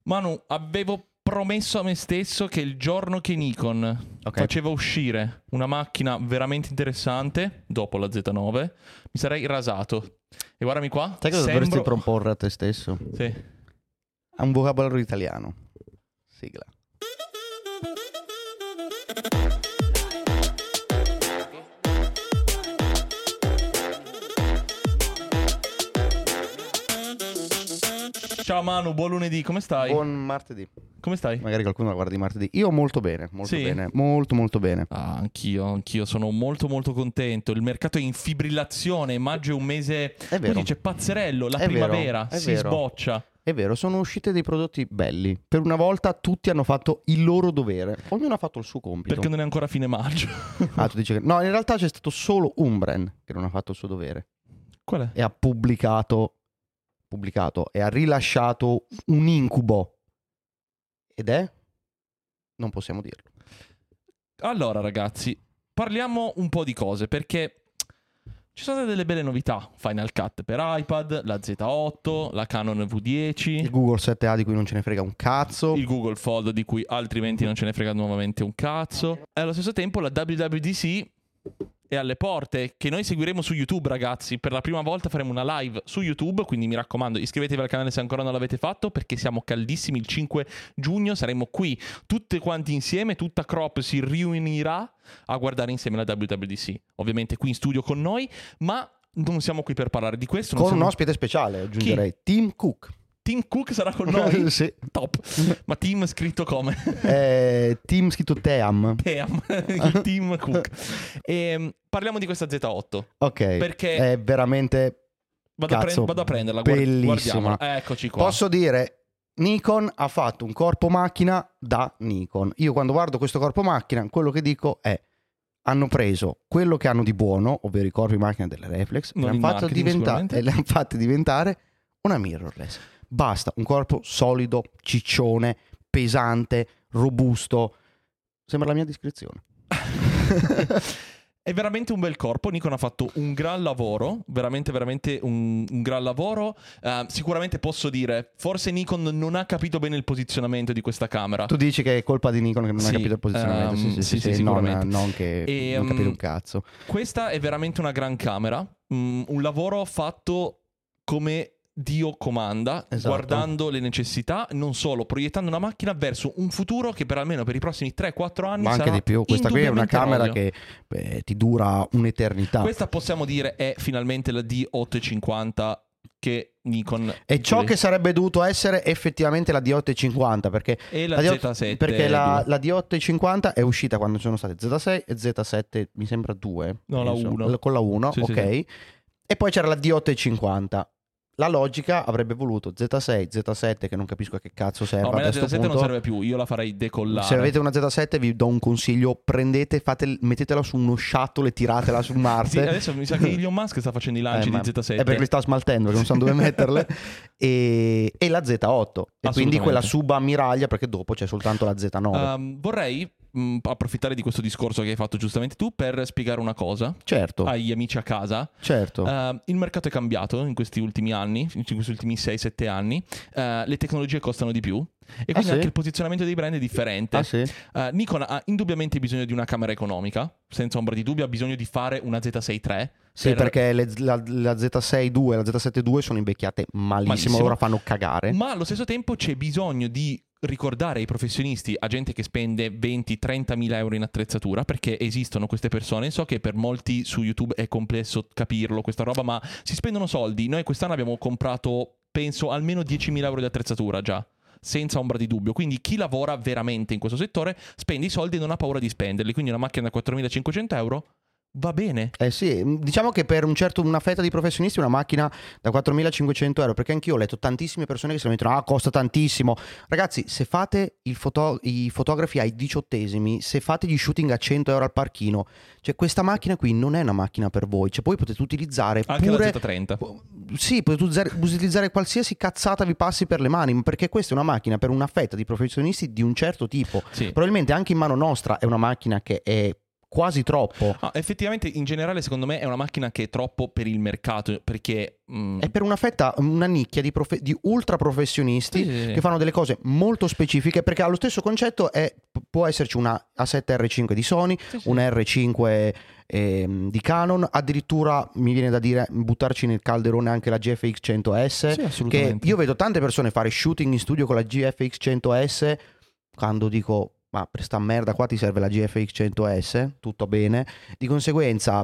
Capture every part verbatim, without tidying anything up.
Manu, avevo promesso a me stesso che il giorno che Nikon okay. faceva uscire una macchina veramente interessante, dopo la Z nove, mi sarei rasato. E guardami qua. Sai cosa sembro... dovresti proporre a te stesso? Sì. È un vocabolario italiano. Sigla. Ciao Manu, buon lunedì, come stai? Buon martedì. Come stai? Magari qualcuno la guarda di martedì. Io molto bene, molto sì? bene, molto molto bene. Ah, anch'io, anch'io sono molto molto contento. Il mercato è in fibrillazione, maggio è un mese, è vero. Dice pazzerello, la è primavera, vero, si vero. sboccia. È vero, sono usciti dei prodotti belli. Per una volta tutti hanno fatto il loro dovere. Ognuno ha fatto il suo compito. Perché non è ancora fine maggio. Ah, tu dici che... No, in realtà c'è stato solo un brand che non ha fatto il suo dovere. Qual è? E ha pubblicato... pubblicato e ha rilasciato un incubo. Ed è? Non possiamo dirlo. Allora ragazzi, parliamo un po' di cose, perché ci sono delle belle novità. Final Cut per iPad, la Z otto, la Canon V dieci, il Google sette A di cui non ce ne frega un cazzo, il Google Fold di cui altrimenti non ce ne frega nuovamente un cazzo, e allo stesso tempo la W W D C è alle porte, che noi seguiremo su YouTube, ragazzi. Per la prima volta faremo una live su YouTube, quindi mi raccomando, iscrivetevi al canale se ancora non l'avete fatto, perché siamo caldissimi. Il cinque giugno saremo qui tutti quanti insieme, tutta Crop si riunirà a guardare insieme la W W D C, ovviamente qui in studio con noi, ma non siamo qui per parlare di questo. Con siamo... un ospite speciale, aggiungerei. Chi? Tim Cook. Tim Cook sarà con noi? Sì. Top. Ma Tim scritto come? Eh, Tim scritto Team. Team. Il Tim Cook. E, parliamo di questa Z otto. Ok. Perché è veramente... Vado, cazzo, a, pre- vado a prenderla. Bellissima. Guardiamola. Eccoci qua. Posso dire... Nikon ha fatto un corpo macchina da Nikon. Io quando guardo questo corpo macchina, quello che dico è: hanno preso quello che hanno di buono, ovvero i corpi macchina delle reflex, e l'hanno fatto diventare, e le hanno fatte diventare una mirrorless. Basta, un corpo solido, ciccione, pesante, robusto. Sembra la mia descrizione. È veramente un bel corpo. Nikon ha fatto un gran lavoro, veramente veramente un, un gran lavoro. Uh, sicuramente posso dire, forse Nikon non ha capito bene il posizionamento di questa camera. Tu dici che è colpa di Nikon che non sì, ha capito il posizionamento? Um, sì, sì, sì, sì, sì, sì non, non che e, non capire um, un cazzo. Questa è veramente una gran camera, um, un lavoro fatto come Dio comanda, esatto. Guardando le necessità, non solo, proiettando una macchina verso un futuro che per almeno per i prossimi tre quattro anni ma anche sarà di più. Questa qui è una camera rodio. che beh, ti dura un'eternità. Questa possiamo dire è finalmente la D ottocentocinquanta che Nikon è ciò che sarebbe dovuto essere effettivamente la D ottocentocinquanta, perché e la, la Z sette perché la, la D ottocentocinquanta è uscita quando sono state Z sei e Z sette, mi sembra due, no, la uno con la uno, sì, ok, sì, sì. E poi c'era la D ottocentocinquanta. La logica avrebbe voluto Z sei, Z sette, che non capisco a che cazzo serve. No, ma la Z sette punto. non serve più, io la farei decollare. Se avete una Z sette vi do un consiglio: prendete, fate, mettetela su uno shuttle e tiratela su Marte. Sì, adesso mi sa che Elon Musk sta facendo i lanci eh, di Z sette. È perché li sta smaltendo, che non sanno dove metterle. E, e la Z otto. E quindi quella subammiraglia, perché dopo c'è soltanto la Z nove. Um, vorrei mh, approfittare di questo discorso che hai fatto giustamente tu per spiegare una cosa. Certo. Agli amici a casa. Certo. Uh, il mercato è cambiato in questi ultimi anni, in questi ultimi sei sette anni. Uh, le tecnologie costano di più. E quindi ah, anche sì? il posizionamento dei brand è differente. Ah, sì? uh, Nikon ha indubbiamente bisogno di una camera economica, senza ombra di dubbio. Ha bisogno di fare una Z sei tre. Sì, per... perché le, la, la Z sei due e la Z sette due sono invecchiate malissimo, malissimo, ora fanno cagare. Ma allo stesso tempo c'è bisogno di ricordare ai professionisti, a gente che spende venti trenta mila euro in attrezzatura, perché esistono queste persone. So che per molti su YouTube è complesso capirlo questa roba, ma si spendono soldi. Noi quest'anno abbiamo comprato, penso, almeno diecimila euro di attrezzatura già, senza ombra di dubbio. Quindi chi lavora veramente in questo settore spende i soldi e non ha paura di spenderli. Quindi una macchina da quattromilacinquecento euro va bene. Eh sì, diciamo che per un certo, una fetta di professionisti una macchina da quattromilacinquecento euro, perché anch'io ho letto tantissime persone che si mettono: ah, costa tantissimo. Ragazzi, se fate il foto, i fotografi ai diciottesimi, se fate gli shooting a cento euro al parchino, cioè questa macchina qui non è una macchina per voi. Cioè poi potete utilizzare anche pure la Z trenta. Sì, potete utilizzare, utilizzare qualsiasi cazzata vi passi per le mani, perché questa è una macchina per una fetta di professionisti di un certo tipo. Sì. Probabilmente anche in mano nostra è una macchina che è quasi troppo. Ah, effettivamente in generale secondo me è una macchina che è troppo per il mercato, perché mm... è per una fetta, una nicchia di, profe- di ultra professionisti sì, sì, sì. che fanno delle cose molto specifiche, perché allo stesso concetto è, può esserci una A sette R cinque di Sony, sì, sì. un R cinque ehm, di Canon, addirittura mi viene da dire buttarci nel calderone anche la G F X cento S, Sì, che assolutamente. io vedo tante persone fare shooting in studio con la G F X cento S, quando dico ma per sta merda qua ti serve la G F X cento S, tutto bene, di conseguenza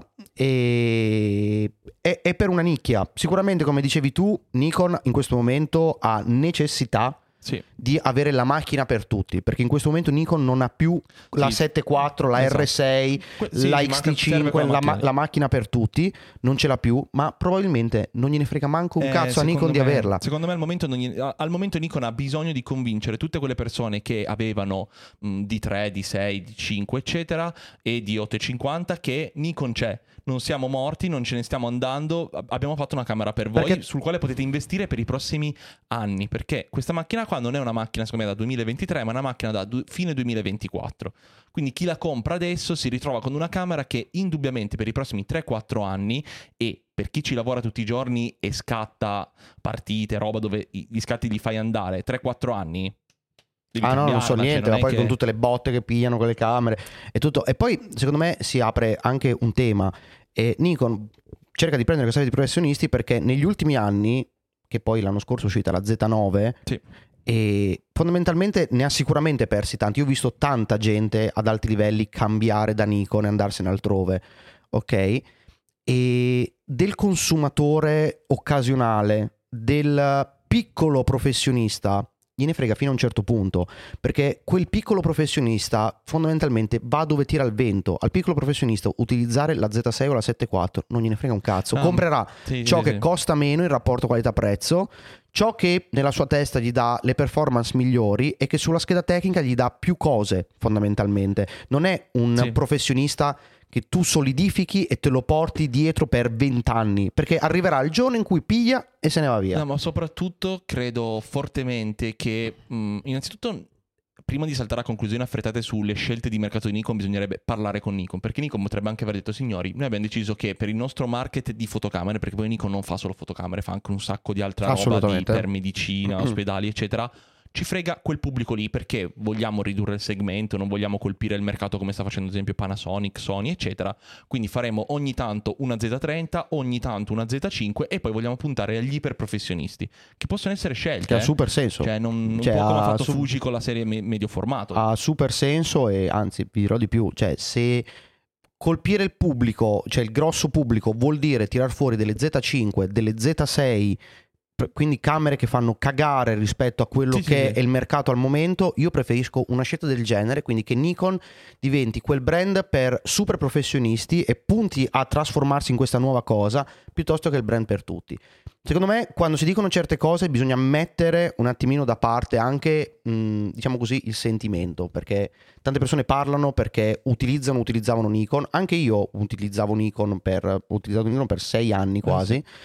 è, è, è per una nicchia. Sicuramente, come dicevi tu, Nikon in questo momento ha necessità sì. di avere la macchina per tutti, perché in questo momento Nikon non ha più la sì. sette quattro, la esatto. R sei, que- sì, la sì, X T cinque, la, ma- la macchina per tutti, non ce l'ha più, ma probabilmente non gliene frega manco un eh, cazzo a Nikon me, di averla. Secondo me al momento, non gli, al momento Nikon ha bisogno di convincere tutte quelle persone che avevano mh, D tre, D sei, D cinque eccetera e di ottocentocinquanta che Nikon c'è. Non siamo morti, non ce ne stiamo andando, abbiamo fatto una camera per voi, perché... sul quale potete investire per i prossimi anni, perché questa macchina qua non è una macchina secondo me da duemilaventitré, ma è una macchina da du- fine duemilaventiquattro. Quindi chi la compra adesso si ritrova con una camera che indubbiamente per i prossimi tre quattro anni, e per chi ci lavora tutti i giorni e scatta partite, roba dove gli scatti li fai andare, tre quattro anni... Ah no, non so niente, cioè, ma poi che... con tutte le botte che pigliano con le camere e tutto. E poi secondo me si apre anche un tema, e Nikon cerca di prendere questa serie di professionisti perché negli ultimi anni, che poi l'anno scorso è uscita la Z nove, sì. e fondamentalmente ne ha sicuramente persi tanti. Io ho visto tanta gente ad alti livelli cambiare da Nikon e andarsene altrove, ok? E del consumatore occasionale, del piccolo professionista, gliene frega fino a un certo punto, perché quel piccolo professionista fondamentalmente va dove tira il vento. Al piccolo professionista utilizzare la Z sei o la sette quattro non gliene frega un cazzo. Ah, comprerà sì, ciò sì, che sì. costa meno in rapporto qualità-prezzo, ciò che nella sua testa gli dà le performance migliori e che sulla scheda tecnica gli dà più cose, fondamentalmente. Non è un Sì. professionista che tu solidifichi e te lo porti dietro per vent'anni, perché arriverà il giorno in cui piglia e se ne va via. No, ma soprattutto credo fortemente che mh, innanzitutto prima di saltare a conclusioni affrettate sulle scelte di mercato di Nikon bisognerebbe parlare con Nikon, perché Nikon potrebbe anche aver detto: signori, noi abbiamo deciso che per il nostro market di fotocamere, perché poi Nikon non fa solo fotocamere, fa anche un sacco di altra roba, di ipermedicina, ospedali eccetera, ci frega quel pubblico lì perché vogliamo ridurre il segmento, non vogliamo colpire il mercato come sta facendo ad esempio Panasonic, Sony eccetera, quindi faremo ogni tanto una Z trenta, ogni tanto una Z cinque e poi vogliamo puntare agli iperprofessionisti che possono essere scelte, che eh? ha super senso, cioè non, un cioè, po' come ha ha fatto su- Fuji con la serie me- medio formato, ha super senso. E anzi vi dirò di più, cioè se colpire il pubblico, cioè il grosso pubblico, vuol dire tirar fuori delle Z cinque, delle Z sei, quindi camere che fanno cagare rispetto a quello Sì, che sì, è sì. il mercato al momento, io preferisco una scelta del genere, quindi che Nikon diventi quel brand per super professionisti e punti a trasformarsi in questa nuova cosa piuttosto che il brand per tutti. Secondo me quando si dicono certe cose bisogna mettere un attimino da parte anche mh, diciamo così il sentimento, perché tante persone parlano perché utilizzano utilizzavano Nikon, anche io utilizzavo Nikon per ho utilizzato Nikon per sei anni quasi. Eh, sì.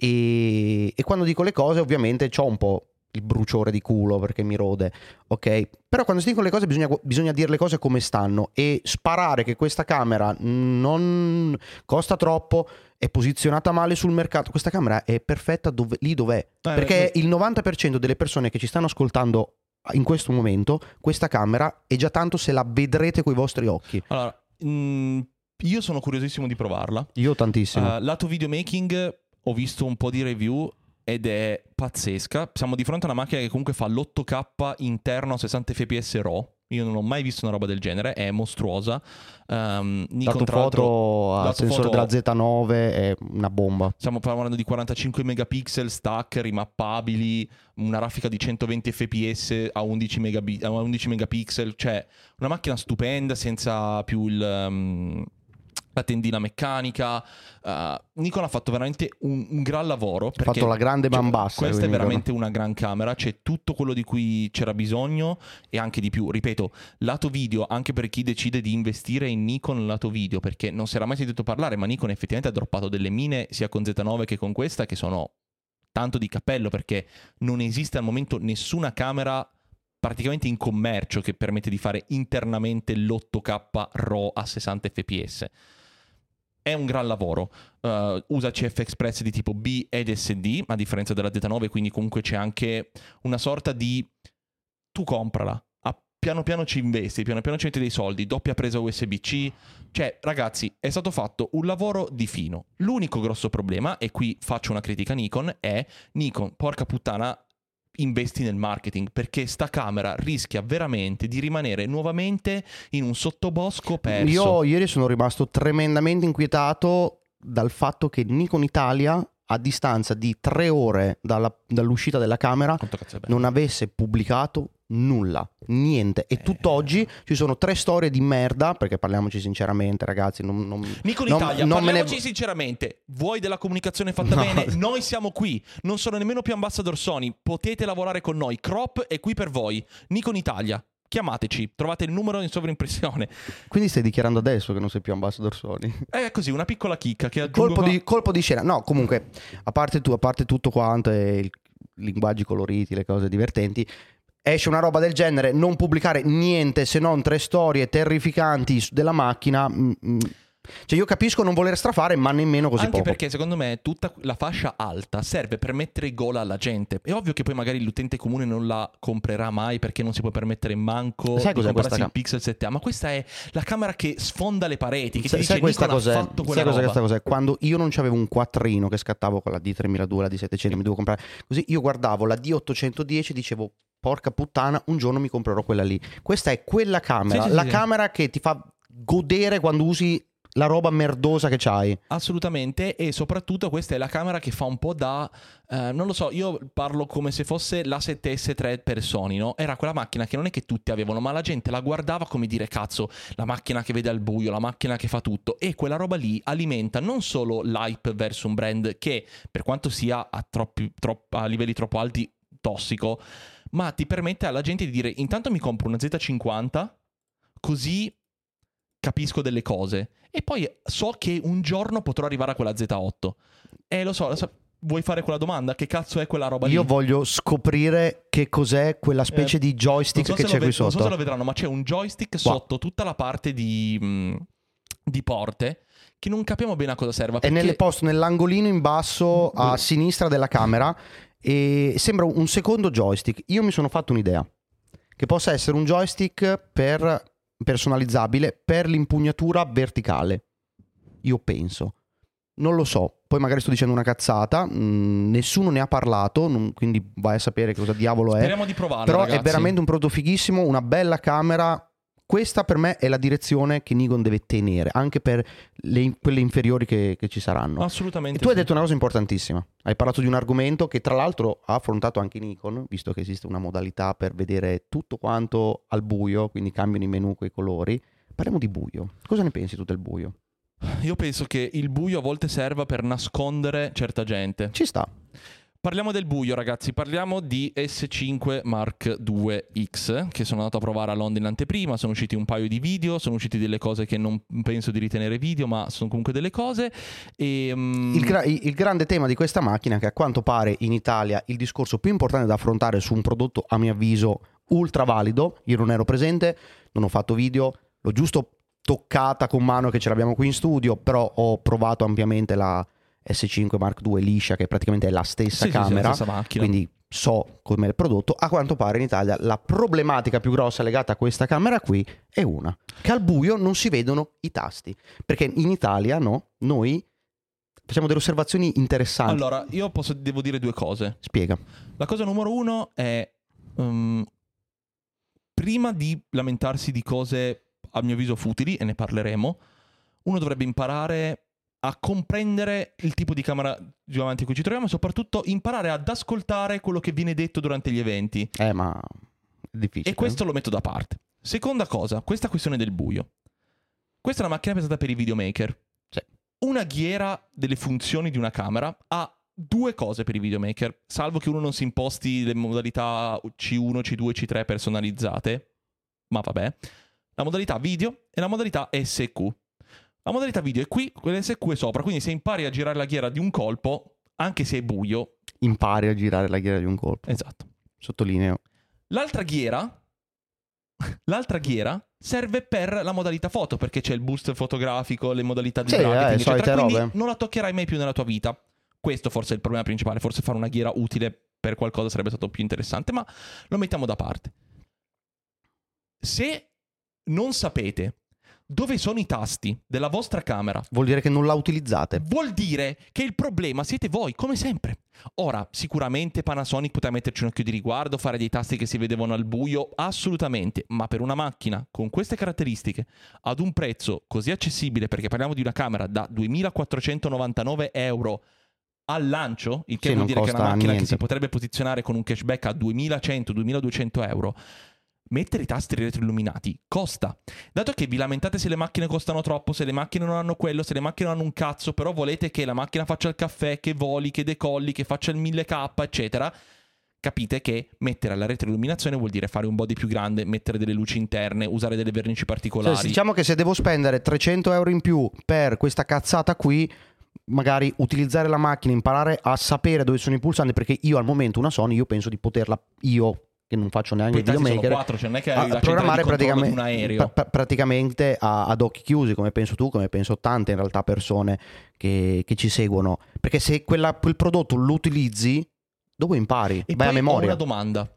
E, e quando dico le cose ovviamente c'ho un po' il bruciore di culo perché mi rode, ok? Però quando si dicono le cose bisogna, bisogna dire le cose come stanno, e sparare che questa camera non costa troppo, è posizionata male sul mercato, questa camera è perfetta dove, lì dov'è, Eh, perché eh, il novanta per cento delle persone che ci stanno ascoltando in questo momento questa camera è già tanto se la vedrete coi vostri occhi. Allora, mh, io sono curiosissimo di provarla. Io tantissimo. Uh, lato videomaking ho visto un po' di review ed è pazzesca. Siamo di fronte a una macchina che comunque fa l'otto K interno a sessanta F P S RAW. Io non ho mai visto una roba del genere, è mostruosa. Um, Nikon, dato tra l'altro, foto al dato sensore foto- della Z nove è una bomba. Stiamo parlando di quarantacinque megapixel stack rimappabili, una raffica di centoventi F P S a undici, megabi- a undici megapixel, cioè una macchina stupenda senza più il... Um, la tendina meccanica. uh, Nikon ha fatto veramente un, un gran lavoro, Ha perché fatto la grande cioè, bambassa. questa è quindi, veramente una gran camera, c'è tutto quello di cui c'era bisogno e anche di più. Ripeto, lato video, anche per chi decide di investire in Nikon lato video, perché non si era mai sentito parlare, ma Nikon effettivamente ha droppato delle mine sia con Z nove che con questa che sono tanto di cappello, perché non esiste al momento nessuna camera praticamente in commercio, che permette di fare internamente l'otto K RAW a sessanta F P S. È un gran lavoro, uh, usa C F Express di tipo B ed S D, a differenza della Z nove, quindi comunque c'è anche una sorta di... tu comprala, a piano piano ci investi, piano piano ci metti dei soldi, doppia presa U S B C, cioè ragazzi è stato fatto un lavoro di fino. L'unico grosso problema, e qui faccio una critica a Nikon, è Nikon, porca puttana, investi nel marketing, perché sta camera rischia veramente di rimanere nuovamente in un sottobosco perso. Io ieri sono rimasto tremendamente inquietato dal fatto che Nikon Italia, a distanza di tre ore dalla, dall'uscita della camera, non avesse pubblicato nulla, niente. E eh. tutt'oggi ci sono tre storie di merda, perché parliamoci sinceramente ragazzi, non, non, Nikon non, Italia, non parliamoci me ne... sinceramente, vuoi della comunicazione fatta no. bene? Noi siamo qui, non sono nemmeno più ambassador Sony, potete lavorare con noi, Crop è qui per voi. Nikon Italia, chiamateci, trovate il numero in sovraimpressione. Quindi stai dichiarando adesso che non sei più ambassador Sony? È così, una piccola chicca che aggiungo colpo, qua... di, colpo di scena. No, comunque, a parte, tu, a parte tutto quanto e i linguaggi coloriti, le cose divertenti, esce una roba del genere, non pubblicare niente se non tre storie terrificanti della macchina. mm, mm. Cioè io capisco non voler strafare, ma nemmeno così Anche poco. perché secondo me tutta la fascia alta serve per mettere gola alla gente. È ovvio che poi magari l'utente comune non la comprerà mai, perché non si può permettere manco Sai di cos'è comprarsi questa il Pixel sette A. Ma questa è la camera che sfonda le pareti, che Sai, ti dice sai questa Nikon cos'è? ha fatto quella Sai cosa roba. questa cos'è? Quando io non c'avevo un quattrino che scattavo con la D tremiladue, la D settecento, mi dovevo comprare così, io guardavo la D ottocentodieci e dicevo porca puttana, un giorno mi comprerò quella lì. Questa è quella camera, Sì, sì, la sì, camera sì. che ti fa godere quando usi la roba merdosa che c'hai. Assolutamente, e soprattutto questa è la camera che fa un po' da, eh, non lo so, io parlo come se fosse l'A sette S tre per Sony, no? Era quella macchina che non è che tutti avevano, ma la gente la guardava come dire cazzo, la macchina che vede al buio, la macchina che fa tutto, e quella roba lì alimenta non solo l'hype verso un brand che, per quanto sia a, troppi, troppo, a livelli troppo alti, tossico, ma ti permette alla gente di dire intanto mi compro una Z cinquanta, così capisco delle cose e poi so che un giorno potrò arrivare a quella Z otto. E lo so, lo so, vuoi fare quella domanda? Che cazzo è quella roba lì? Io voglio scoprire che cos'è quella specie eh, di joystick so che c'è qui sotto. Non so se lo vedranno, ma c'è un joystick wow. sotto tutta la parte di, mh, di porte che non capiamo bene a cosa serva. È nel posto nell'angolino in basso a sinistra della camera e sembra un secondo joystick. Io mi sono fatto un'idea che possa essere un joystick per personalizzabile per l'impugnatura verticale. Io penso, non lo so, poi magari sto dicendo una cazzata, mh, nessuno ne ha parlato, non, quindi vai a sapere cosa diavolo è. Speriamo di provarlo, però ragazzi. È veramente un prodotto fighissimo, una bella camera. Questa per me è la direzione che Nikon deve tenere, anche per le, quelle inferiori che, che ci saranno. Assolutamente. E tu sì. hai detto una cosa importantissima. Hai parlato di un argomento che tra l'altro ha affrontato anche Nikon, visto che esiste una modalità per vedere tutto quanto al buio, quindi cambiano i menu con i colori. Parliamo di buio. Cosa ne pensi tu del buio? Io penso che il buio a volte serva per nascondere certa gente. Ci sta. Parliamo del buio, ragazzi, parliamo di S cinque Mark due X che sono andato a provare a Londra in anteprima, sono usciti un paio di video, sono usciti delle cose che non penso di ritenere video, ma sono comunque delle cose e, um... il, gra- il grande tema di questa macchina è che a quanto pare in Italia il discorso più importante da affrontare su un prodotto a mio avviso ultra valido, io non ero presente, non ho fatto video, l'ho giusto toccata con mano che ce l'abbiamo qui in studio, però ho provato ampiamente la S cinque Mark due liscia, che praticamente è la stessa sì, camera, sì, sì, la stessa macchina. Quindi so com'è il prodotto. A quanto pare in Italia la problematica più grossa legata a questa camera qui è una, che al buio non si vedono i tasti, perché in Italia no, noi facciamo delle osservazioni interessanti. Allora, io posso, devo dire due cose. Spiega. La cosa numero uno è um, prima di lamentarsi di cose a mio avviso futili, e ne parleremo, uno dovrebbe imparare a comprendere il tipo di camera davanti a cui ci troviamo e soprattutto imparare ad ascoltare quello che viene detto durante gli eventi. Eh, ma è difficile. E questo eh? lo metto da parte. Seconda cosa, questa questione del buio. Questa è una macchina pensata per i videomaker. Sì. Una ghiera delle funzioni di una camera ha due cose per i videomaker, salvo che uno non si imposti le modalità C uno, C due, C tre personalizzate, ma vabbè. La modalità video e la modalità S Q. La modalità video è qui, quella S Q è sopra, quindi se impari a girare la ghiera di un colpo, anche se è buio... Impari a girare la ghiera di un colpo. Esatto. Sottolineo. L'altra ghiera L'altra ghiera serve per la modalità foto, perché c'è il boost fotografico, le modalità di Sì, targeting, eh, eccetera. Quindi robe. non la toccherai mai più nella tua vita. Questo forse è il problema principale. Forse fare una ghiera utile per qualcosa sarebbe stato più interessante, ma lo mettiamo da parte. Se non sapete dove sono i tasti della vostra camera, vuol dire che non la utilizzate. Vuol dire che il problema siete voi, come sempre. Ora, sicuramente Panasonic poteva metterci un occhio di riguardo, fare dei tasti che si vedevano al buio, assolutamente, ma per una macchina con queste caratteristiche, ad un prezzo così accessibile, perché parliamo di una camera da duemilaquattrocentonovantanove euro al lancio, il che Sì, vuol non dire che è una costa macchina niente. che si potrebbe posizionare con un cashback a duemilacento duemiladuecento euro. Mettere i tasti retroilluminati costa. Dato che vi lamentate se le macchine costano troppo, se le macchine non hanno quello, se le macchine non hanno un cazzo, però volete che la macchina faccia il caffè, che voli, che decolli, che faccia il mille K, eccetera, capite che mettere la retroilluminazione vuol dire fare un body più grande, mettere delle luci interne, usare delle vernici particolari. Cioè, diciamo che se devo spendere trecento euro in più per questa cazzata qui, magari utilizzare la macchina, imparare a sapere dove sono i pulsanti, perché io al momento una Sony, io penso di poterla, io che non faccio neanche il videomaker, quattro, cioè non è che a, la programmare praticamente, praticamente, di un aereo. pra, praticamente a, ad occhi chiusi, come penso tu, come penso tante in realtà persone che, che ci seguono, perché se quella, quel prodotto lo utilizzi, dove impari? E vai a poi memoria. ho una domanda: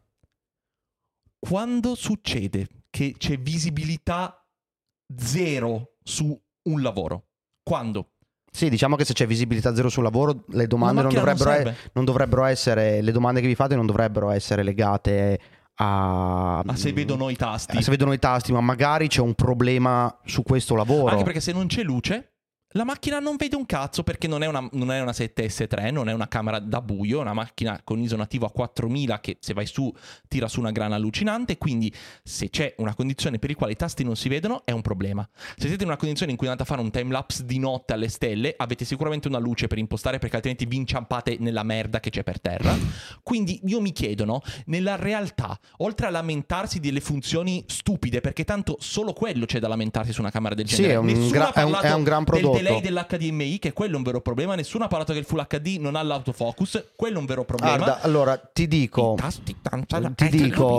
quando succede che c'è visibilità zero su un lavoro? Quando? Sì, diciamo che se c'è visibilità zero sul lavoro, le domande non dovrebbero, non, e- non dovrebbero essere, le domande che vi fate non dovrebbero essere legate a, a se vedono i tasti. a se vedono i tasti, ma magari c'è un problema su questo lavoro. Anche perché se non c'è luce, la macchina non vede un cazzo, perché non è una, non è una sette S tre, non è una camera da buio, è una macchina con I S O nativo a quattromila che se vai su tira su una grana allucinante, quindi se c'è una condizione per la quale i tasti non si vedono è un problema. Se siete in una condizione in cui andate a fare un timelapse di notte alle stelle, avete sicuramente una luce per impostare, perché altrimenti vi inciampate nella merda che c'è per terra. Quindi io mi chiedo, no, nella realtà, oltre a lamentarsi delle funzioni stupide, perché tanto solo quello c'è da lamentarsi su una camera del Sì, genere, è un, nessuno gra- ha parlato è un, è un gran prodotto. del delay dell'H D M I, che quello è un vero problema. Nessuno ha parlato che il Full H D non ha l'autofocus, quello è un vero problema. Guarda, allora ti dico, I tasti, ti dico,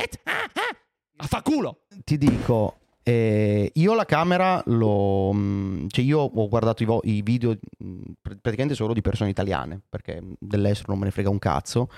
a fa culo. ti dico, eh, io la camera lo, cioè io ho guardato i, vo- i video praticamente solo di persone italiane, perché dell'estero non me ne frega un cazzo,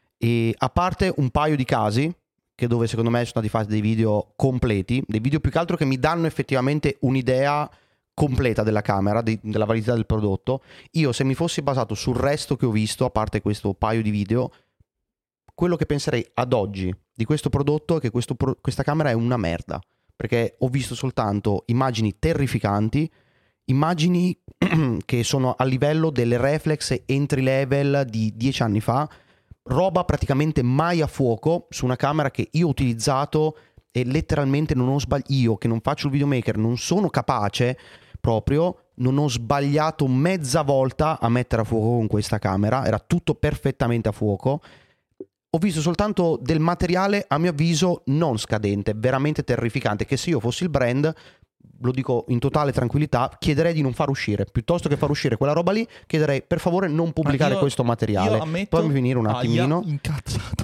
e a parte un paio di casi che dove secondo me sono stati fatti dei video completi, dei video più che altro che mi danno effettivamente un'idea completa della camera, di, della validità del prodotto. Io se mi fossi basato sul resto che ho visto, a parte questo paio di video, quello che penserei ad oggi di questo prodotto è che questo pro- questa camera è una merda, perché ho visto soltanto immagini terrificanti, immagini che sono a livello delle reflex entry level di dieci anni fa, roba praticamente mai a fuoco su una camera che io ho utilizzato e letteralmente non ho sbagliato. Io che non faccio il videomaker non sono capace proprio, non ho sbagliato mezza volta a mettere a fuoco con questa camera, era tutto perfettamente a fuoco. Ho visto soltanto del materiale a mio avviso non scadente, veramente terrificante, che se io fossi il brand, lo dico in totale tranquillità, chiederei di non far uscire, piuttosto che far uscire quella roba lì, chiederei per favore non pubblicare io, questo materiale. Io ammetto, Fammi finire un attimino. Incazzato.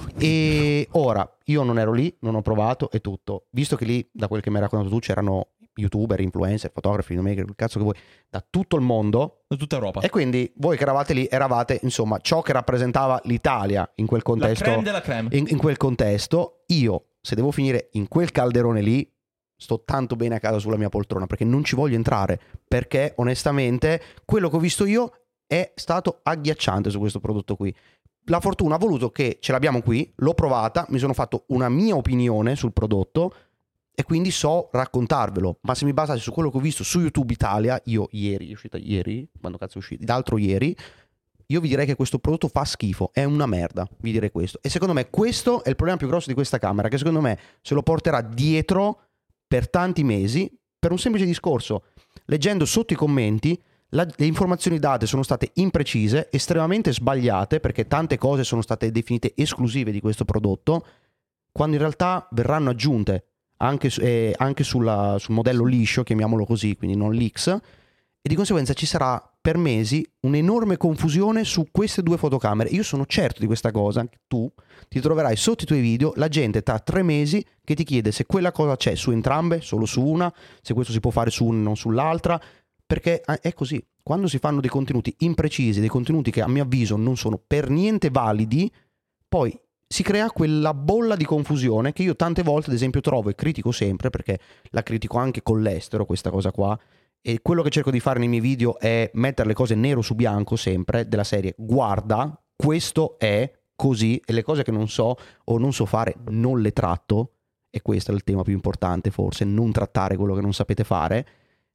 E ora, io non ero lì, non ho provato e tutto. Visto che lì, da quel che mi hai raccontato tu, c'erano youtuber, influencer, fotografi, videomaker, il cazzo che vuoi, da tutto il mondo, da tutta Europa. E quindi voi che eravate lì, eravate insomma ciò che rappresentava l'Italia in quel contesto. La crème della crème. In, in quel contesto, io, se devo finire in quel calderone lì, sto tanto bene a casa sulla mia poltrona, perché non ci voglio entrare, perché onestamente quello che ho visto io è stato agghiacciante su questo prodotto qui. La fortuna ha voluto che ce l'abbiamo qui, l'ho provata, mi sono fatto una mia opinione sul prodotto e quindi so raccontarvelo. Ma se mi basate su quello che ho visto su YouTube Italia, io ieri, è uscita ieri, quando cazzo è uscito? L'altro ieri, io vi direi che questo prodotto fa schifo, è una merda, vi direi questo. E secondo me questo è il problema più grosso di questa camera, che secondo me se lo porterà dietro per tanti mesi, per un semplice discorso. Leggendo sotto i commenti, la, le informazioni date sono state imprecise, estremamente sbagliate, perché tante cose sono state definite esclusive di questo prodotto, quando in realtà verranno aggiunte anche, eh, anche sulla, sul modello liscio, chiamiamolo così, quindi non l'X, e di conseguenza ci sarà per mesi un'enorme confusione su queste due fotocamere. Io sono certo di questa cosa. Tu ti troverai sotto i tuoi video la gente tra tre mesi che ti chiede se quella cosa c'è su entrambe, solo su una, se questo si può fare su una e non sull'altra, perché è così. Quando si fanno dei contenuti imprecisi, dei contenuti che a mio avviso non sono per niente validi, poi si crea quella bolla di confusione che io tante volte, ad esempio, trovo e critico sempre, perché la critico anche con l'estero questa cosa qua. E quello che cerco di fare nei miei video è mettere le cose nero su bianco sempre, della serie guarda, questo è così, e le cose che non so o non so fare non le tratto, e questo è il tema più importante forse, non trattare quello che non sapete fare.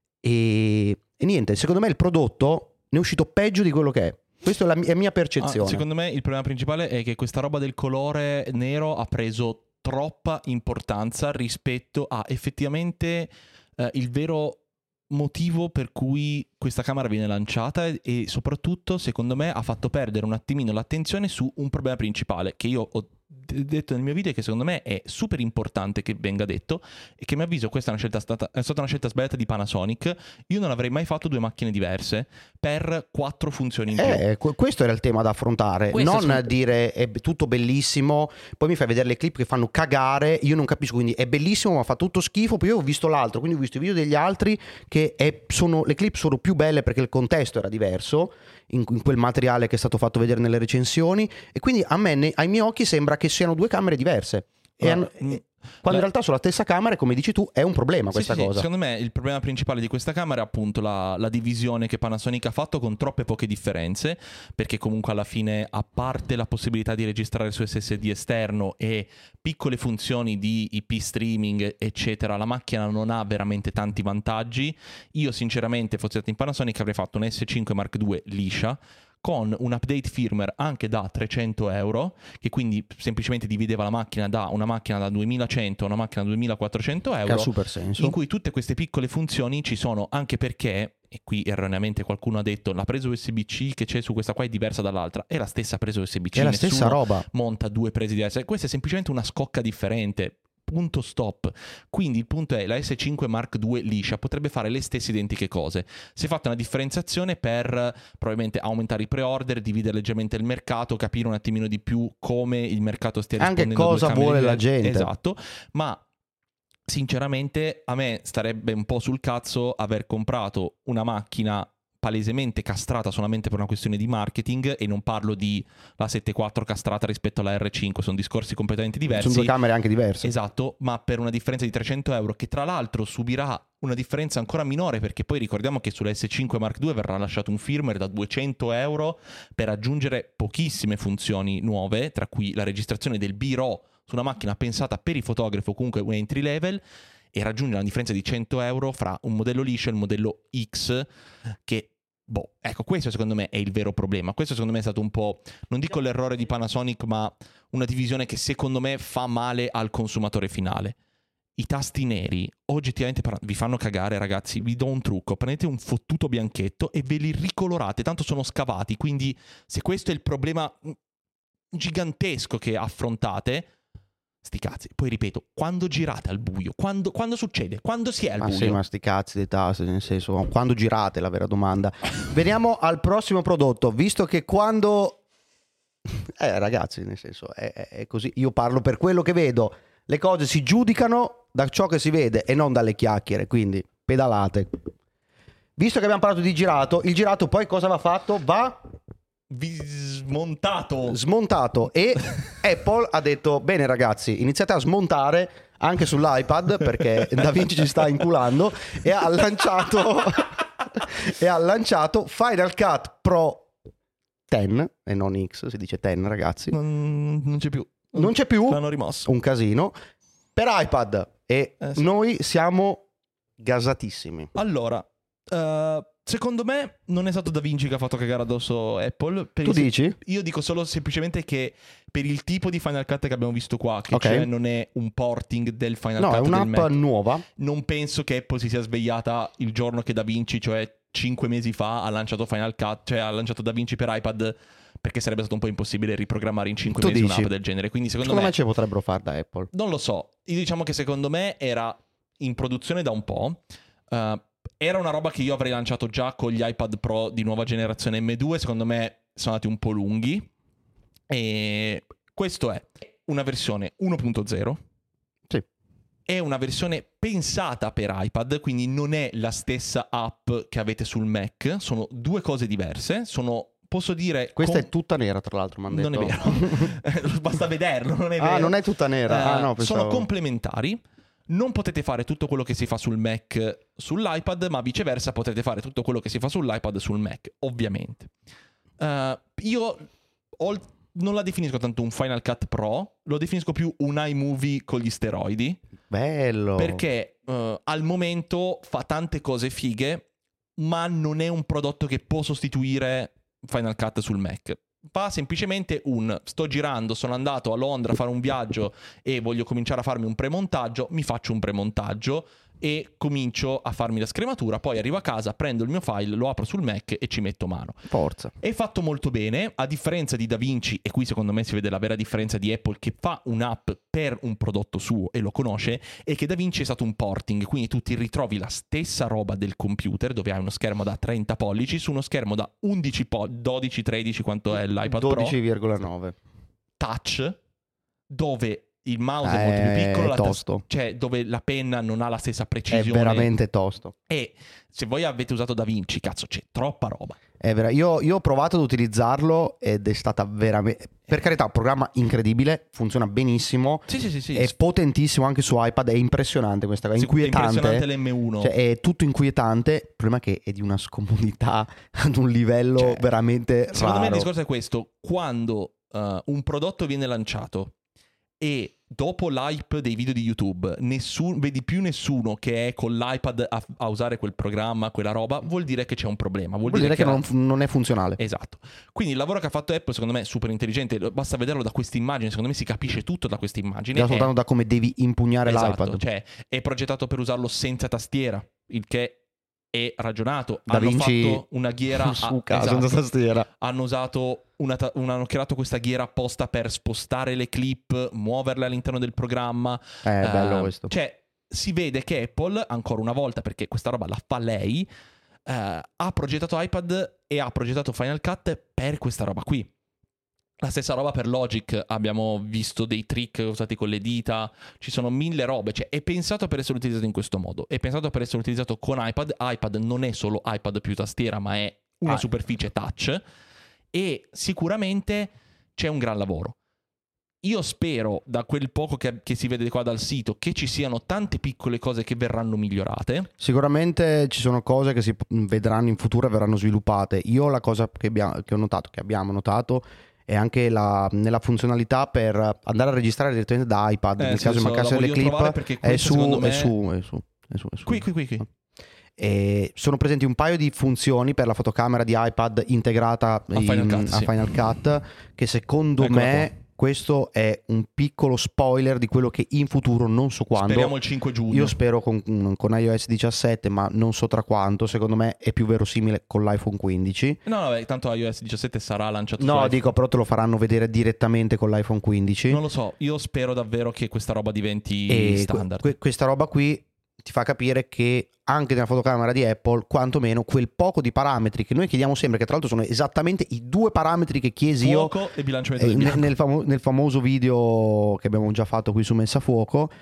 E, e niente, secondo me il prodotto ne è uscito peggio di quello che è. Questa è la mia, è mia percezione. Ah, secondo me il problema principale è che questa roba del colore nero ha preso troppa importanza rispetto a effettivamente eh, il vero motivo per cui questa camera viene lanciata, e soprattutto secondo me ha fatto perdere un attimino l'attenzione su un problema principale che io ho detto nel mio video e che secondo me è super importante che venga detto, e che a mio avviso questa è una scelta stata, è stata una scelta sbagliata di Panasonic. Io non avrei mai fatto due macchine diverse per quattro funzioni in più. Eh, questo era il tema da affrontare, questo non sono... dire è tutto bellissimo, poi mi fai vedere le clip che fanno cagare, io non capisco, quindi è bellissimo ma fa tutto schifo, poi io ho visto l'altro, quindi ho visto i video degli altri che è, sono, le clip sono più belle perché il contesto era diverso in, in quel materiale che è stato fatto vedere nelle recensioni, e quindi a me, ne, ai miei occhi sembra che siano due camere diverse. E ah, hanno, e, quando in realtà sulla stessa camera, come dici tu, è un problema questa sì, sì, cosa. Secondo me il problema principale di questa camera è appunto la, la divisione che Panasonic ha fatto con troppe poche differenze, perché comunque alla fine, a parte la possibilità di registrare su S S D esterno e piccole funzioni di I P streaming eccetera, la macchina non ha veramente tanti vantaggi. Io sinceramente, fossi stato in Panasonic, avrei fatto un S cinque Mark due liscia, con un update firmware anche da trecento euro, che quindi semplicemente divideva la macchina da una macchina da duemilacento a una macchina da duemilaquattrocento euro, che ha super senso, in cui tutte queste piccole funzioni ci sono, anche perché, e qui erroneamente qualcuno ha detto la presa U S B C che c'è su questa qua è diversa dall'altra, è la stessa presa U S B C, è la stessa roba, monta due prese diverse, questa è semplicemente una scocca differente. Punto stop. Quindi il punto è, la S cinque Mark due liscia potrebbe fare le stesse identiche cose. Si è fatta una differenziazione per probabilmente aumentare i pre-order, dividere leggermente il mercato, capire un attimino di più come il mercato stia rispondendo, anche cosa vuole la gente. Esatto, ma sinceramente a me starebbe un po' sul cazzo aver comprato una macchina palesemente castrata solamente per una questione di marketing, e non parlo di la sette quattro castrata rispetto alla R cinque, sono discorsi completamente diversi. Sono due camere anche diverse. Esatto, ma per una differenza di trecento euro, che tra l'altro subirà una differenza ancora minore, perché poi ricordiamo che sulla S cinque Mark due verrà lasciato un firmware da duecento euro per aggiungere pochissime funzioni nuove, tra cui la registrazione del B-RAW su una macchina pensata per i fotografi o comunque un entry level, e raggiunge una differenza di cento euro fra un modello liscio e il modello X, che boh, ecco, questo secondo me è il vero problema. Questo secondo me è stato un po', non dico l'errore di Panasonic, ma una divisione che secondo me fa male al consumatore finale. I tasti neri, oggettivamente vi fanno cagare, ragazzi. Vi do un trucco: prendete un fottuto bianchetto e ve li ricolorate, tanto sono scavati. Quindi se questo è il problema gigantesco che affrontate, sti cazzi. Poi ripeto, quando girate al buio, quando, quando succede? Quando si è al ma buio? Sì, ma sti cazzi dei tasti, nel senso, quando girate, la vera domanda. Veniamo al prossimo prodotto, visto che quando... Eh ragazzi, nel senso, è, è, è così. Io parlo per quello che vedo. Le cose si giudicano da ciò che si vede e non dalle chiacchiere, quindi pedalate. Visto che abbiamo parlato di girato, il girato poi cosa va fatto? Va... smontato smontato e Apple ha detto bene ragazzi, iniziate a smontare anche sull'iPad perché Da Vinci ci sta inculando, e ha lanciato e ha lanciato Final Cut Pro dieci e non X, si dice dieci ragazzi, non, non c'è più non c'è più, l'hanno rimosso, un casino per iPad, e eh, sì. Noi siamo gasatissimi. Allora uh... secondo me non è stato Da Vinci che ha fatto cagare addosso Apple. Per tu se- dici? Io dico solo semplicemente che per il tipo di Final Cut che abbiamo visto qua, che okay. cioè non è un porting del Final no, Cut, è un'app del Mac, nuova. Non penso che Apple si sia svegliata il giorno che Da Vinci, cioè cinque mesi fa, ha lanciato Final Cut, cioè ha lanciato Da Vinci per iPad, perché sarebbe stato un po' impossibile riprogrammare in cinque tu mesi dici? un'app del genere. Quindi secondo, secondo me, me ce potrebbero fare da Apple. Non lo so. Io diciamo che secondo me era in produzione da un po'. Uh, era una roba che io avrei lanciato già con gli iPad Pro di nuova generazione M due, secondo me sono andati un po' lunghi. E questo è una versione uno punto zero. Sì. È una versione pensata per iPad, quindi non è la stessa app che avete sul Mac, sono due cose diverse, sono... Posso dire... Questa com- è tutta nera, tra l'altro, mi hanno Non detto. è vero. Basta vederlo, non è vero. Ah, non è tutta nera. Uh, ah, no, pensavo... Sono complementari. Non potete fare tutto quello che si fa sul Mac sull'iPad, ma viceversa potete fare tutto quello che si fa sull'iPad sul Mac, ovviamente. Uh, io ho, non la definisco tanto un Final Cut Pro, lo definisco più un iMovie con gli steroidi. Bello. Perché uh, al momento fa tante cose fighe, ma non è un prodotto che può sostituire Final Cut sul Mac. Fa semplicemente un sto girando, sono andato a Londra a fare un viaggio e voglio cominciare a farmi un premontaggio, mi faccio un premontaggio e comincio a farmi la scrematura, poi arrivo a casa, prendo il mio file, lo apro sul Mac e ci metto mano. Forza. È fatto molto bene, a differenza di DaVinci, e qui secondo me si vede la vera differenza di Apple, che fa un'app per un prodotto suo e lo conosce, e che DaVinci è stato un porting, quindi tu ti ritrovi la stessa roba del computer, dove hai uno schermo da trenta pollici, su uno schermo da undici po- dodici tredici, quanto è l'iPad dodici virgola Pro, nove touch, dove il mouse è, è molto più piccolo, la tosto. tas- cioè dove la penna non ha la stessa precisione. È veramente tosto. E se voi avete usato DaVinci, cazzo, c'è troppa roba. È vera. Io, io ho provato ad utilizzarlo ed è stata veramente... Per carità, un programma incredibile, funziona benissimo. Sì, sì, sì, sì. È potentissimo anche su iPad, è impressionante questa cosa, è inquietante. È impressionante l'M uno. Cioè, è tutto inquietante, il problema è che è di una scomodità ad un livello cioè, veramente raro. Secondo me il discorso è questo: quando uh, un prodotto viene lanciato e dopo l'hype dei video di YouTube nessun, vedi più nessuno che è con l'iPad a, a usare quel programma, quella roba, vuol dire che c'è un problema. Vuol, vuol dire, dire che, che non, non è funzionale. Esatto. Quindi il lavoro che ha fatto Apple secondo me è super intelligente, basta vederlo da questa immagine, secondo me si capisce tutto da questa immagine. Già soltanto è... da come devi impugnare esatto, l'iPad. Cioè è progettato per usarlo senza tastiera, il che è ragionato. Da hanno Vinci... fatto una ghiera su a... casa, esatto. senza tastiera. Hanno usato una, ta- una, hanno creato questa ghiera apposta per spostare le clip, muoverle all'interno del programma. È eh, bello uh, questo. Cioè si vede che Apple, ancora una volta, perché questa roba la fa lei, uh, ha progettato iPad e ha progettato Final Cut per questa roba qui. La stessa roba per Logic, abbiamo visto dei trick usati con le dita, ci sono mille robe, cioè è pensato per essere utilizzato in questo modo, è pensato per essere utilizzato con iPad. iPad non è solo iPad più tastiera, ma è una ah. superficie touch, e sicuramente c'è un gran lavoro. Io spero, da quel poco che, che si vede qua dal sito, che ci siano tante piccole cose che verranno migliorate. Sicuramente ci sono cose che si vedranno in futuro e verranno sviluppate. Io la cosa che, abbiamo, che ho notato, che abbiamo notato, è anche la, nella funzionalità per andare a registrare direttamente da iPad. Eh, nel sì, caso so, mancassero le clip, è su, me... è, su, è, su, è su, è su. Qui, qui, qui, qui. E sono presenti un paio di funzioni per la fotocamera di iPad integrata a Final, in, Cut, a sì. Final Cut, che secondo Eccola me qua. Questo è un piccolo spoiler di quello che in futuro, non so quando, speriamo il cinque giugno. Io spero con, con iOS diciassette, ma non so tra quanto. Secondo me è più verosimile con l'iPhone quindici. No, vabbè, tanto iOS diciassette sarà lanciato. No, dico, però te lo faranno vedere direttamente con l'iPhone quindici. Non lo so, io spero davvero che questa roba diventi e standard. Que- questa roba qui ti fa capire che anche nella fotocamera di Apple, quantomeno quel poco di parametri che noi chiediamo sempre, che tra l'altro sono esattamente i due parametri che chiesi fuoco io e bilanciamento del bianco. nel, famo- nel famoso video che abbiamo già fatto qui su Messa a Fuoco,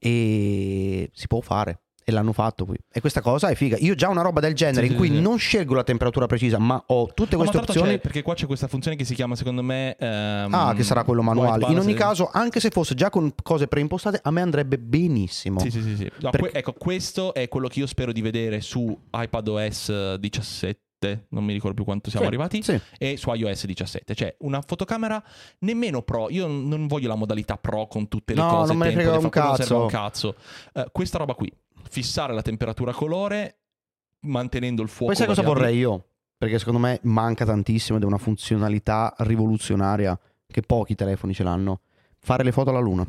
e si può fare. E l'hanno fatto qui. E questa cosa è figa. Io già una roba del genere, sì, in cui sì, sì. non scelgo la temperatura precisa, ma ho tutte queste ma opzioni. C'è, perché qua c'è questa funzione che si chiama, secondo me, ehm, ah, che sarà quello manuale. In ogni balance. caso, anche se fosse già con cose preimpostate, a me andrebbe benissimo. Sì, sì, sì, sì. No, perché... que- ecco, questo è quello che io spero di vedere su iPadOS diciassette. Non mi ricordo più quanto siamo sì, arrivati. Sì. E su iOS diciassette. Cioè una fotocamera nemmeno pro. Io non voglio la modalità pro con tutte le no, cose. Non me ne frega un cazzo. un cazzo. Uh, questa roba qui, fissare la temperatura colore mantenendo il fuoco. Poi sai cosa variabile. vorrei io? Perché secondo me manca tantissimo ed è una funzionalità rivoluzionaria che pochi telefoni ce l'hanno. Fare le foto alla luna.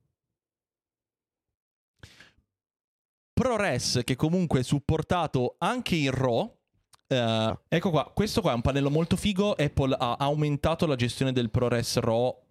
ProRes, che comunque è supportato anche in RAW. Uh, ecco qua, questo qua è un pannello molto figo. Apple ha aumentato la gestione del ProRes RAW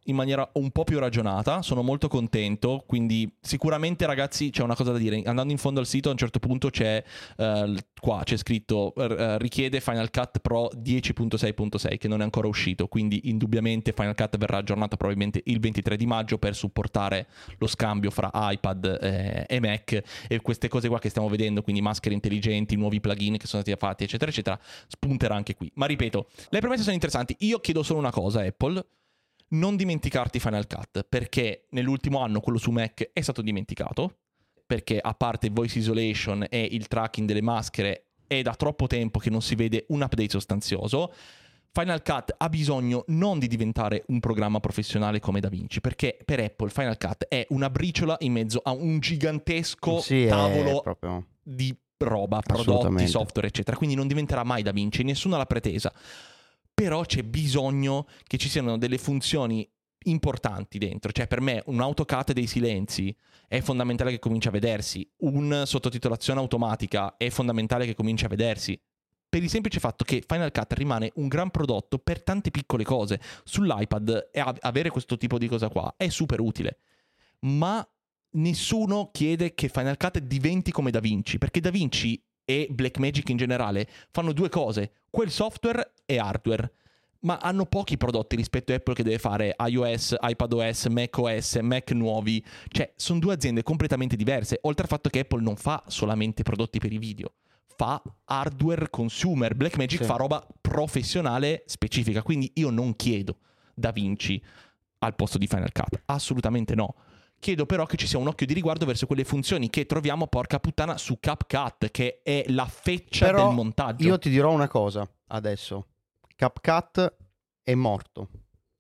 in maniera un po' più ragionata, sono molto contento, quindi sicuramente ragazzi c'è una cosa da dire. Andando in fondo al sito a un certo punto c'è uh, qua c'è scritto uh, richiede Final Cut Pro dieci punto sei punto sei, che non è ancora uscito, quindi indubbiamente Final Cut verrà aggiornato probabilmente il ventitré di maggio per supportare lo scambio fra iPad eh, e Mac e queste cose qua che stiamo vedendo, quindi maschere intelligenti, nuovi plugin che sono stati fatti eccetera eccetera, spunterà anche qui. Ma ripeto, le premesse sono interessanti. Io chiedo solo una cosa, Apple: non dimenticarti Final Cut, perché nell'ultimo anno quello su Mac è stato dimenticato, perché a parte voice isolation e il tracking delle maschere è da troppo tempo che non si vede un update sostanzioso. Final Cut ha bisogno non di diventare un programma professionale come DaVinci, perché per Apple Final Cut è una briciola in mezzo a un gigantesco sì, tavolo proprio... di roba, prodotti, software eccetera, quindi non diventerà mai DaVinci, nessuno l'ha pretesa. Però c'è bisogno che ci siano delle funzioni importanti dentro. Cioè, per me un AutoCAD dei silenzi è fondamentale che cominci a vedersi, un sottotitolazione automatica è fondamentale che cominci a vedersi, per il semplice fatto che Final Cut rimane un gran prodotto per tante piccole cose. Sull'iPad avere questo tipo di cosa qua è super utile, ma nessuno chiede che Final Cut diventi come DaVinci, perché DaVinci e Blackmagic in generale fanno due cose: quel software e hardware, ma hanno pochi prodotti rispetto a Apple che deve fare iOS, iPadOS, macOS, Mac nuovi. Cioè, sono due aziende completamente diverse, oltre al fatto che Apple non fa solamente prodotti per i video, fa hardware consumer. Blackmagic sì. fa roba professionale specifica, quindi io non chiedo DaVinci al posto di Final Cut, assolutamente no. Chiedo però che ci sia un occhio di riguardo verso quelle funzioni che troviamo, porca puttana, su CapCut, che è la feccia però del montaggio. Io ti dirò una cosa adesso: CapCut è morto.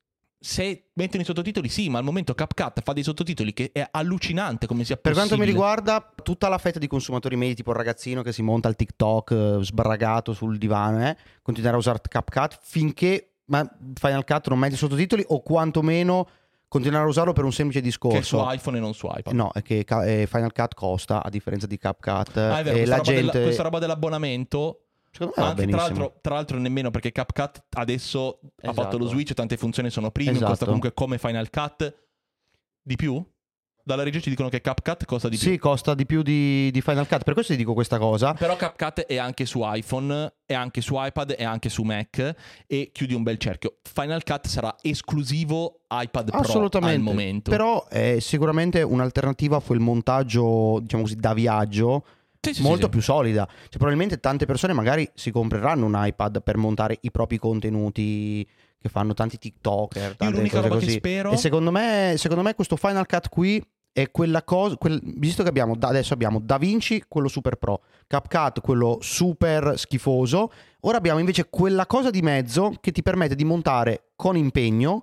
Se mettono i sottotitoli sì, ma al momento CapCut fa dei sottotitoli che è allucinante come sia possibile. Per quanto mi riguarda, tutta la fetta di consumatori medi, tipo il ragazzino che si monta al TikTok sbragato sul divano, eh, continuerà a usare CapCut finché ma Final Cut non mette i sottotitoli, o quantomeno continuare a usarlo per un semplice discorso. Che è su iPhone e non su iPad. No, è che Final Cut costa, a differenza di CapCut. Ah, è vero, e questa, la roba gente... della, questa roba dell'abbonamento... Secondo me va anche, benissimo. tra l'altro, tra l'altro nemmeno, perché CapCut adesso esatto. ha fatto lo switch, tante funzioni sono premium, esatto. costa comunque come Final Cut di più. Dalla regia ci dicono che CapCut costa di più. Sì, costa di più di, di Final Cut, per questo ti dico questa cosa. Però CapCut è anche su iPhone, è anche su iPad, è anche su Mac, e chiudi un bel cerchio. Final Cut sarà esclusivo iPad Pro assolutamente al momento. Però è sicuramente un'alternativa a quel montaggio, diciamo così, da viaggio. Sì, sì, molto sì, più solida. Cioè, probabilmente tante persone magari si compreranno un iPad per montare i propri contenuti, che fanno tanti TikToker, tante Io l'unica cose roba così. che spero... E secondo me, secondo me questo Final Cut qui è quella cosa, quel, visto che abbiamo adesso abbiamo DaVinci, quello super pro, CapCut, quello super schifoso, ora abbiamo invece quella cosa di mezzo che ti permette di montare con impegno,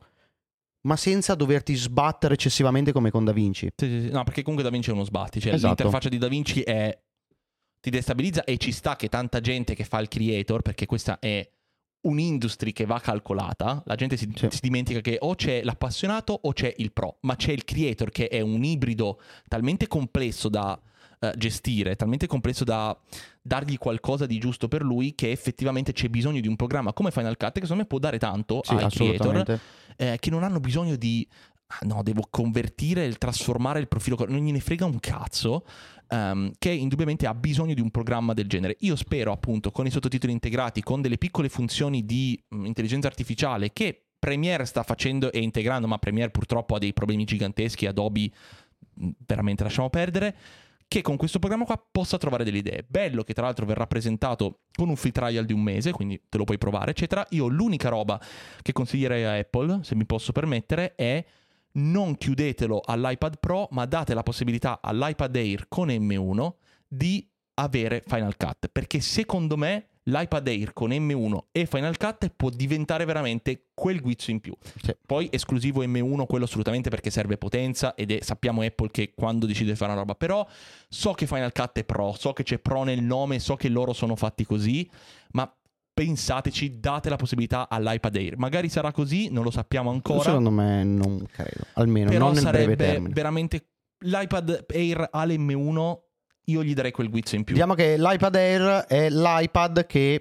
ma senza doverti sbattere eccessivamente come con DaVinci. Sì, sì, sì. No, perché comunque DaVinci è uno sbatti, cioè esatto. l'interfaccia di DaVinci è... ti destabilizza, e ci sta che tanta gente che fa il creator, perché questa è un'industria che va calcolata, la gente si, sì. si dimentica che o c'è l'appassionato o c'è il pro, ma c'è il creator che è un ibrido talmente complesso da uh, gestire, talmente complesso da dargli qualcosa di giusto per lui, che effettivamente c'è bisogno di un programma come Final Cut che secondo me può dare tanto sì, ai creator, eh, che non hanno bisogno di ah, no, devo convertire, trasformare il profilo, non gliene frega un cazzo. Um, che indubbiamente ha bisogno di un programma del genere. Io spero appunto con i sottotitoli integrati, con delle piccole funzioni di um, intelligenza artificiale che Premiere sta facendo e integrando, ma Premiere purtroppo ha dei problemi giganteschi, Adobe veramente lasciamo perdere, che con questo programma qua possa trovare delle idee. Bello che tra l'altro verrà presentato con un free trial di un mese, quindi te lo puoi provare eccetera. Io l'unica roba che consiglierei a Apple, se mi posso permettere, è non chiudetelo all'iPad Pro, ma date la possibilità all'iPad Air con M uno di avere Final Cut, perché secondo me l'iPad Air con M uno e Final Cut può diventare veramente quel guizzo in più. Sì. Poi esclusivo M uno, quello assolutamente, perché serve potenza, ed è, sappiamo Apple che quando decide di fare una roba, però so che Final Cut è Pro, so che c'è Pro nel nome, so che loro sono fatti così, ma pensateci, date la possibilità all'iPad Air. Magari sarà così, non lo sappiamo ancora. Secondo me non credo, almeno però non nel breve termine. Sarebbe veramente l'iPad Air all'M uno, io gli darei quel guizzo in più. Diciamo che l'iPad Air è l'iPad che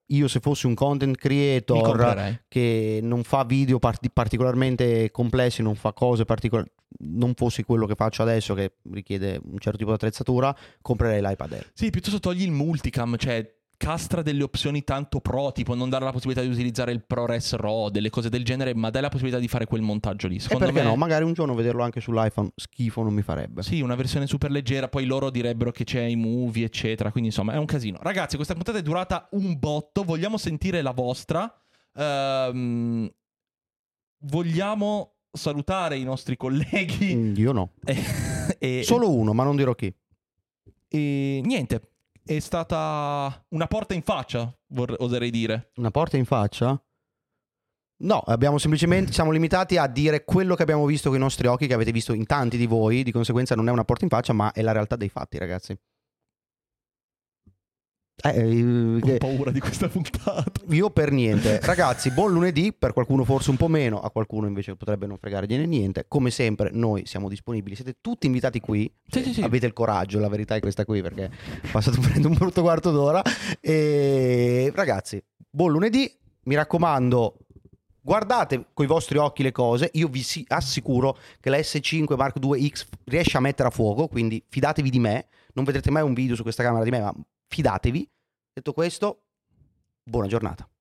io se fossi un content creator che non fa video part- particolarmente complessi, non fa cose particolari, non fossi quello che faccio adesso che richiede un certo tipo di attrezzatura, comprerei l'iPad Air. Sì, piuttosto togli il multicam, cioè castra delle opzioni tanto pro, tipo non dare la possibilità di utilizzare il ProRes RAW, delle cose del genere, ma dai la possibilità di fare quel montaggio lì. Secondo e perché me... no? Magari un giorno vederlo anche sull'iPhone, schifo non mi farebbe. Sì, una versione super leggera, poi loro direbbero che c'è i movie, eccetera, quindi insomma è un casino. Ragazzi, questa puntata è durata un botto, vogliamo sentire la vostra. Ehm, vogliamo salutare i nostri colleghi. Mm, io no. e, e, Solo uno, ma non dirò chi. E niente. È stata una porta in faccia, vorrei, oserei dire. Una porta in faccia? No, abbiamo semplicemente siamo limitati a dire quello che abbiamo visto con i nostri occhi, che avete visto in tanti di voi, di conseguenza non è una porta in faccia, ma è la realtà dei fatti, ragazzi. Eh, Ho che... paura di questa puntata. Io per niente. Ragazzi, buon lunedì, per qualcuno forse un po' meno, a qualcuno invece potrebbe non fregargliene niente. Come sempre noi siamo disponibili, siete tutti invitati qui. Sì, sì, sì. Avete il coraggio, la verità è questa qui, perché è passato prendere un brutto quarto d'ora. E ragazzi, buon lunedì, mi raccomando, guardate coi vostri occhi le cose. Io vi assicuro che la S cinque Mark due X riesce a mettere a fuoco, quindi fidatevi di me. Non vedrete mai un video su questa camera di me, ma fidatevi. Detto questo, buona giornata.